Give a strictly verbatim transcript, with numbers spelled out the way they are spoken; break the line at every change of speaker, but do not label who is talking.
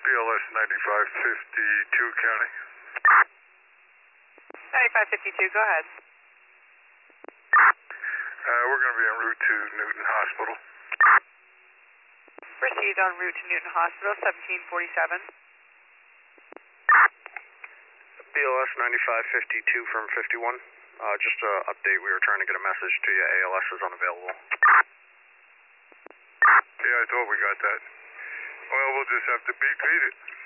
L S ninety-five fifty-two County.
ninety-five fifty-two, go ahead.
Uh, we're going to be en route to Newton Hospital.
Proceed en route to Newton Hospital, seventeen forty-seven.
B L S ninety-five fifty-two from fifty-one. Uh, just an update, we were trying to get a message to you. A L S is unavailable.
Yeah, I thought we got that. Well, we'll just have to beat beat it.